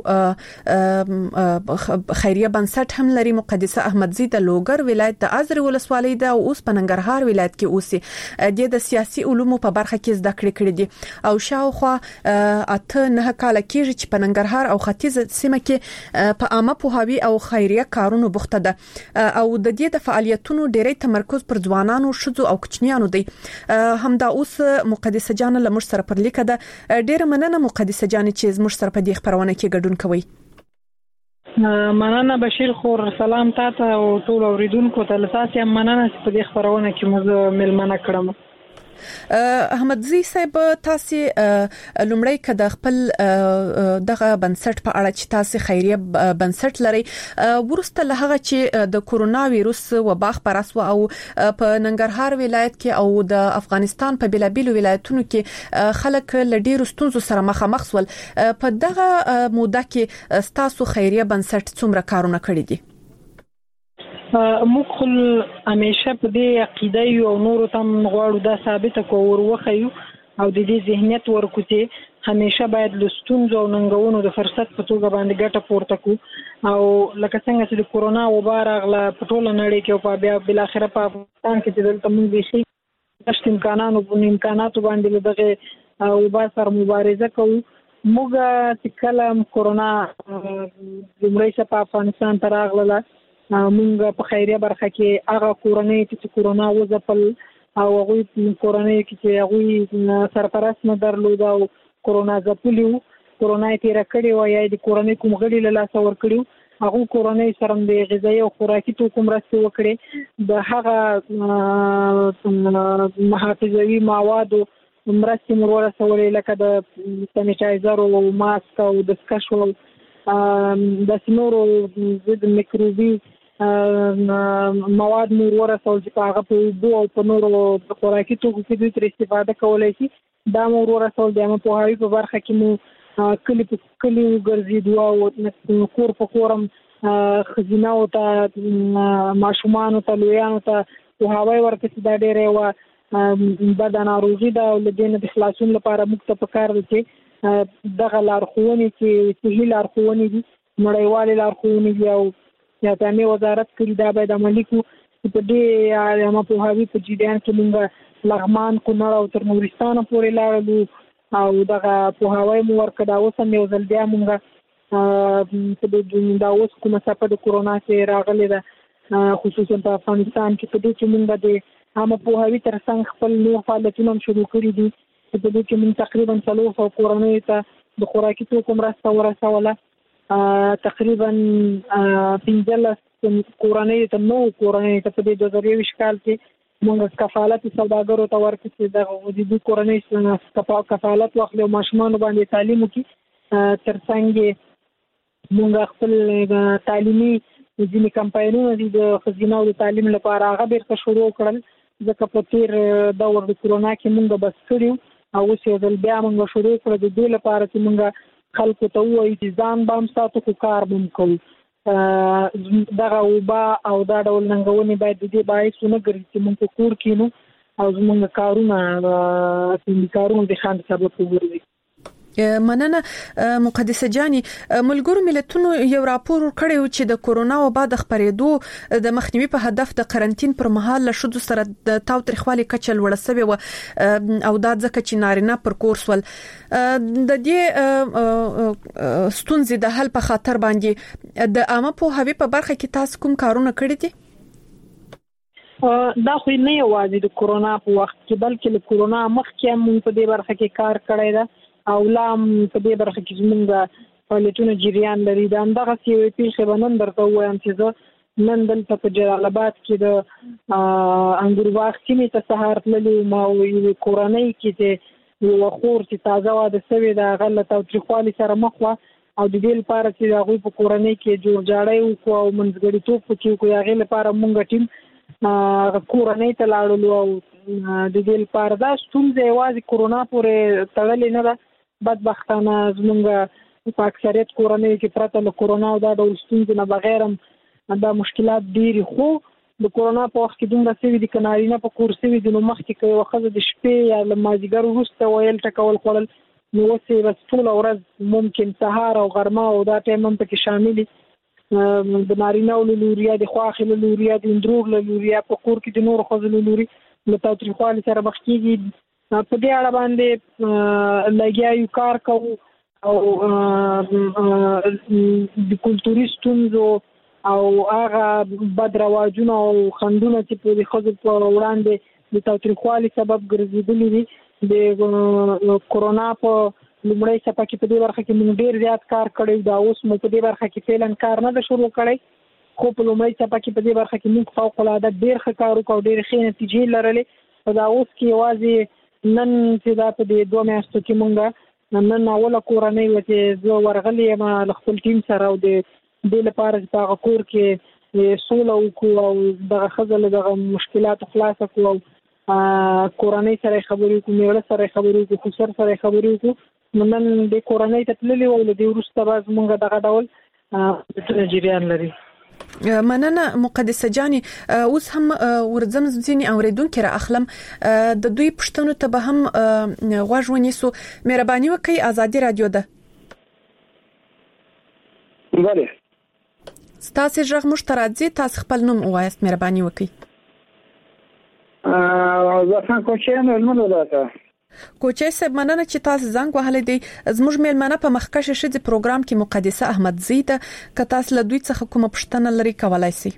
خیریه بنسټ هم لري مقدسه احمدزی د لوګر ولایت د ازر ولسوالۍ ده او اوس په ننګرهار ولایت کې اوسي د سیاسي علومو په برخه کې زده کړې دي او شاوخوا اته نه کال کېږي چې په ننګرهار او ختیځ سیمه کې په عامه پوهاوی او خیریه کارونو بوخته ده او د دې د فعالیتونو ډېری تمرکز پر ځوانانو شذو او کوچنیانو دی همدا اوس مقدسه جان لمر سره پر لیکه ده ډېر مننه مقدسه جان چې زموږ سره په دې خبرونه کې ګډون کوي مننه بشیر خور سلام تاسو او ټول اوریدونکو ته لاسه مننه چې په دې خبرونه کې موږ ملمنه کړم احمدزی صاحب تاسو لومړی کده خپل دغه بنسټ په اړه چې تاسو خیریه بنسټ لري ورسته له هغه چې د کورونا وایروس وبا خبره سو او په ننګرهار ولایت کې او د افغانستان په بلابیلو ولایتونو کې خلک لډیر ستونزو سره مخامخ سول په دغه موده کې تاسو خیریه بنسټ څومره کارونه کړی دي موږ خل همیشه په دې عقیده یو نور تم غواړو دا ثابت کو وروخیو او د دې ذهنیت ورکو چې همیشه باید لستونزو او ننګونو د فرصت په توګه باندې ګټه پورته کو او لکه څنګه چې د کورونا وبا راغله په ټوله نړۍ کې او په بیا بل اخره په افغانستان کې چې دلته موږ شي د امکاناتو باندې دغه وبا سره مبارزه کوو موږ چې کله کورونا زموږ په افغانستان ته راغله مونږ په خیریه برخه کې هغه کورنۍ چې کورونا وځپل او هغه کورنۍ چې هغه سرپرست نه درلود او کورونا ځپلیو کورونا یې تیر کړی و یا د کورنۍ کوم غړي له لاس ور کړیو هغه کورنۍ سره د غذایی او خوراکي توکو مرسته وکړي د هغه محافظوي مواد مرسته مرور سره لکه د سانیټایزر او ماسک او د سکشو د سنورو ضد میکروبي مواد نور ورسول چې هغه په بو او په نورو خوراکي توکو کې د استفاده کولای شي دا مور ورسول د امه په هاوی په برخه کې مو کلی ګرځیدو او کور په کورم خزینه او ته ماشومان ته لویانو ته په هاوی ورته دا ډېر و بدن اروزي دا لدین د خلاصون لپاره موږ ته پکار دي دغه لارښوونې چې هیله لارښوونې دي نړیوالې لارښوونې دي او یا تعلیمي وزارت کړي دا باید عملي کړو. په دې عامه پوهاوي په جریان کې موږ لغمان کونړ او تر نورستان پورې لاړو او دغه پوهاوی مو ورکړ. دا اوس هم یو ځل بیا موږ په دا اوس کومه څپه د کورونا چې راغلې ده خصوصا په افغانستان کې په دې کې موږ د عامه پوهاوي تر څنګ خپل نور فعالیتونه هم شروع کړي دي. په دې کې موږ تقریبا 400 کورنیو ته د خوراکي توکو مرسته ورسوله. تقریبا 15 کورنۍ ته نو کورنۍ ته په دې 2020 کال کې موږ کفالت سوداګرو ته ورکړو چې د دې کورنۍ کفالت واخلي او ماشومان باندې تعلیم وکړي. ترڅنګ موږ خپل تعلیمي ځینې کمپاینونه دي د ښځینه او د تعلیم لپاره هغه بیرته شروع کړل ځکه په تیر دور د کورونا کې موږ بس کړیو او اوس یو ځل بیا موږ شروع کړو د دې لپاره چې موږ خلکو ته ووایو چې ځان به هم ساتو خو کار به هم کوو. دغه وبا او دا ډول ننګونې باید د دې باعث ونه ګرځي چې موږ په کور کینو او زموږ کارونه د خنډ سبب وګرځي. مننه مقدسه جاني. ملګرو ملتونو یو راپور کړی چې د کورونا وبا د خپرېدو د مخنیوي په هدف د قرنټین پر مهال له شذو سره د تاوتریخوالي کچه لوړه شوې و او دا ځکه چې نارینه پر کورس ول د دې ستونزې د حل په خاطر باندې د عامه پوهاوي په برخه کې تاسو کوم کارونه کړی دي؟ دا خو نه یوازې د کورونا په وخت کې بلکې له کورونا مخکې موږ په دې برخه کې کار کړی دی او لام په دې برخه کې زموږ فعالیتونه جریان لري. دا همدغه یو پیښه بنن درته وایم چې زه نن دلته په جلال آباد کې د انګورباغ سیمې ته سهار تللی ما یو کورنۍ کې چې یو خور چې تازه واده شوې ده هغه له تاوتریخوالي سره مخ وه او د دې لپاره چې هغوی په کورنۍ کې جوړجاړی وکړو او منځګړیتوب پکې وکړو هغې لپاره موږ ټیم کورنۍ ته لاړلو او د دې لپاره دا ستونزه یوازې کورونا پورې تړلې نه ده. بدبختانه زمونږ په اکثریت کورنۍ کې پرته له کورونا او دا ډول ستونزې نه بغیر هم دا مشکلات ډېرې خو د کورونا په وخت کې دومره سوي دي که نارینه په کور سوي دي نو مخکې که یوه ښځه د شپې یا له مازدیګر وروسته ویل ټکول خوړل نو اوس یې بس ټوله ورځ ممکن سهار او غرمه او دا ټایم هم پکې شامل دي. د نارینه له لوري یا د خواښې له لوري یا د اندرور له لوري یا په کور کې د نورو ښځو له لوري له تاوتریخوالي سره مخ کېږي. په دې اړه باندې لګیا یو کار کوو او د کلتوري ستونزو او هغه بد رواجونه او خنډونه چې په د ښځو په وړاندې د تاوتریخوالي سبب ګرځېدلي دي د کورونا په لومړۍ څپه کې په دې برخه کې موږ ډېر زیات کار کړی دا اوس مو په دې برخه کې فعلا کار نه ده شروع کړی خو په لومړۍ څپه کې په دې برخه کې موږ فوق العاده ډېر ښه کار وکړو او ډېرې ښې نتیجې لرلې. په دا اوس کې یوازې نن چې دا په دې 2 میاشتو کې مونږ نن اوله کورنۍ وه چې زه ورغلی یم له خپل ټیم سره او د دې لپاره چې په هغه کور کې سوله وکړو او دغه ښځه له دغه مشکلاتو خلاصه کړو او کورنۍ سره یې خبرې وکړو میړه سره یې خبرې وکړو خسر سره یې خبرې وکړو نو نن دې کورنۍ ته تللي وو له دې وروسته به زمونږ دغه ډول جریان لري. مننه مقدسه جاني. اوس هم ورځم ځینې اوریدونکو را اخلم د دوی پښتنو ته به هم غوږ ونیسو. مهرباني وکړئ ازادي رادیو ده. بله ستاسو ژغ موږ ته راځي تاسو خپل نوم ووایاست مهرباني وکړئ. زه کوچین ملمنو ده کوچې صاحب مننه چې تاسو زنګ وهلی دی. زموږ میلمنه په مخکشه شدي پروګرام کې مقدسه احمدزی ده که تاسو له دوی څخه کومه پوښتنه لري کولای شئ.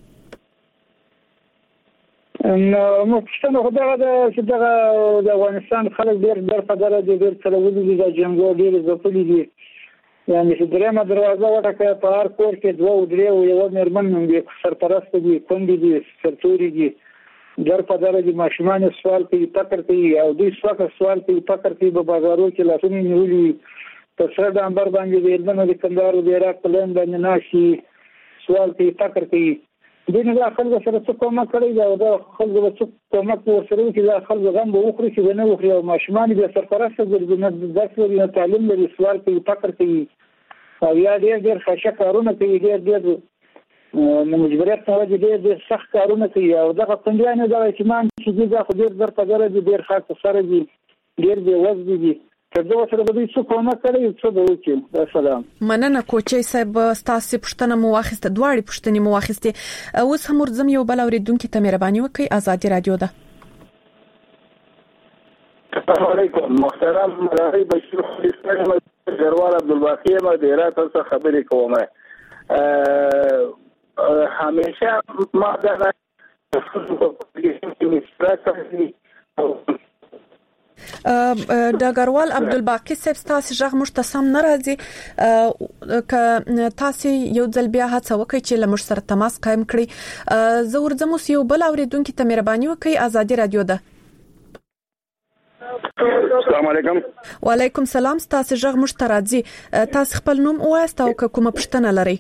نو مو پوښتنه خو دغه ده چې دغه د افغانستان خلک ډېر په دغه ډېر څلوري دي د جنګو ډېر ځپلي دي یعنې چې درېمه دروازه وټکه په هر کور کې 2 او 3 او یوه مېرمن هم دي سرپرسته دي کونډې دي سرتوري دي ډېر په دغه دي ماشومان سوال کوي فکر کوي او دوی سوال کوي فکر کوي په بازارو کې لاسونه نیولي په سره ډامبر باندې د علمونو د کندهار د عراق په لین باندې ناشي سوال کوي فکر کوي دوی نه د خلکو سره څه کومک کړی دی او د خلکو به څه کومک ورسره وکړي د خلکو غم به وخوري چې به نه وخوري او ماشومان بیا سرپرسته ګرځي نه درس لري نه تعلیم لري سوال کوي فکر کوي او یا ډېر ښه کارونه کوي ډېر نو مجبوریت په وجه ډېر سخت کارونه کوي او دغه کندیانو دغه اهتمام چې دي دا خو ډېر په دغه ډېر خاص سره دي ډېر بې وزلي دي کله چې د دې څه کومه کړی څه د وکړي. السلام. مننه کوچي صاحب تاسو پښتنه مو واخیسته دواړي پښتني مو واخیسته اوس هم ورزم یو بل اوریدونکو ته مهرباني وکړئ آزادي رادیو ده. السلام علیکم محترم راهی بشیر خلیفه جروال عبدالباقی ما د هرات څخه خبرې کوم. همیشه ما دا ډګروال عبدالباقی صاحب تاسو ژغ مشتسم ناراضي ک تاسو یو ځل بیا هڅه وکړئ چې لمر سره تماس قائم کړئ. زه ورځم اوس یو بل اوریدونکو ته مهرباني وکړئ آزادي رادیو ده. السلام علیکم. وعلیکم السلام تاسو ژغ مشترازي تاسو خپل نوم وایست او کومه پښتنه لري؟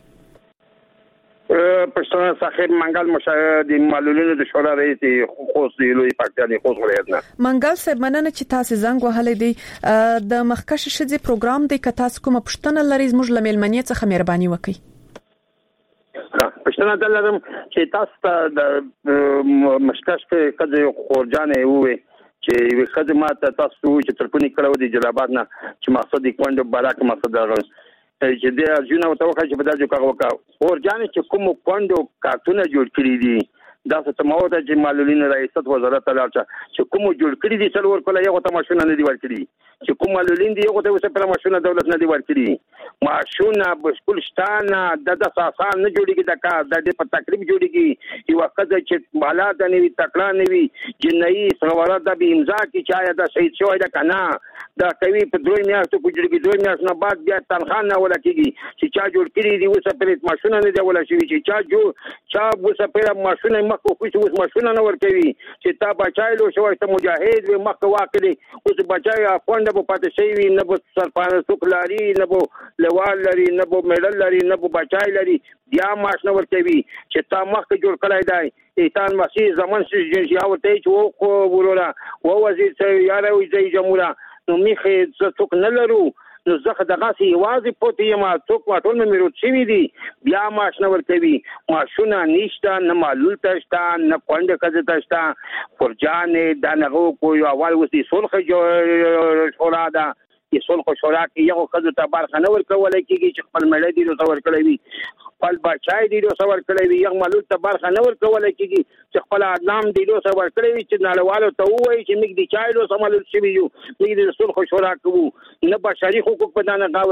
پښتنه صاحب منګل مشاهد معلولینو د شورا رئیس خوست لوی پاکستاني خوست ولایت نه. منګل صاحب مننه چې تاسو زنګ وهلې دي د مخکش شذي پروګرام دی که تاسو کومه پښتنه لري زموږ لملمنې څخه مهرباني وکړئ. پښتنه دلته چې تاسو د مشکش په کده خورجانې وې چې وی خدمات تاسو چې ترپنی کړو د جلابات نه چې مقصد کوند بلاک مقصد درغل چې د ارجونه توګه چې په داسې کاغه وکړ ورجانې چې کوم کوندو کارتونه جوړ کړی دي دا څه تمو ته چې معلولین رئیست وزارت لارچا چې کوم جوړ کړی دي څلور کله یو ته ماشونه نه دی ورکړي چې کوم معلولین دي یو ته وسه پر ماشونه دولت نه دی ورکړي ماشونه بشکل شتانه د اساسان نه جوړیږي د کار د په تقریب جوړیږي یو وخت چې بالا د نوی تکړه نوی جنئی سوالات د امضا کی چا د شهید شوی د کنا دا کوي په دوی میاشتو په جوړیږي دوی میاشت نه بعد بیا تنخواه نه ولکېږي چې چا جوړ کړی دی وسه پر ماشونه نه دی ولا شي چې چا وسه پر ماشونه مخ خو اوس ماشونه نه ورکوي چې تا بچایلو شوی ته مجاهد و مخ واقعي اوس بچای افغان به پاتې شي نه به سرپانه سوکلاري نه به لوال لري نه به مېډل لري نه به بچای لري بیا ماشونه ورکوي چې تا مخ جوړ کړای دی ایتان مسیح زمان چې جنسي او ته چې وو ورولا او وزیر چې یاره وي جمهوریت نو میخه څوک نه لرو نو زخه دغه سی واځي پوتې ما څوک واټول مې میروت شي دي بیا ماشنه ورکوي ماشونه نشته نه معلول تشتا نه کوند کزه تشتا فرجانې دا نه کو یو اول وسی سولخه شورا دا چې سولخه شورا کې یو کزه ته بارخنه ورکول کېږي چې خپل مړی دی نو څور کړی خپل بچای دی نو څور کړی یو معلول ته بارخنه ورکول کېږي چې خپل ادنام دی نو څور کړی چې نړیوالو ته وایي چې موږ د چایلو سمول شي یو موږ د سولخه شورا کوو نه بشري حقوق په دانه